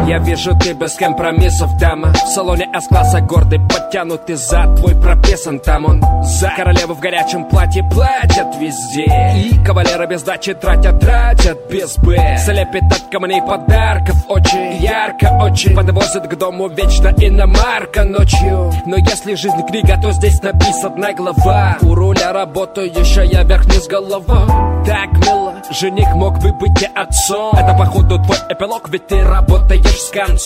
Я вижу, ты без компромиссов, дама. В салоне С-класса гордый, подтянутый зад твой прописан, там он за. Королевы в горячем платье платят везде, и кавалеры без дачи тратят без Б. Слепит от камней подарков очень ярко, очень подвозит к дому вечно иномарка ночью. Но если жизнь книга, то здесь написана глава. У руля работающая вверх-вниз голова. Так мило, жених мог бы быть и отцом. Это походу твой эпилог, ведь ты работаешь с концом.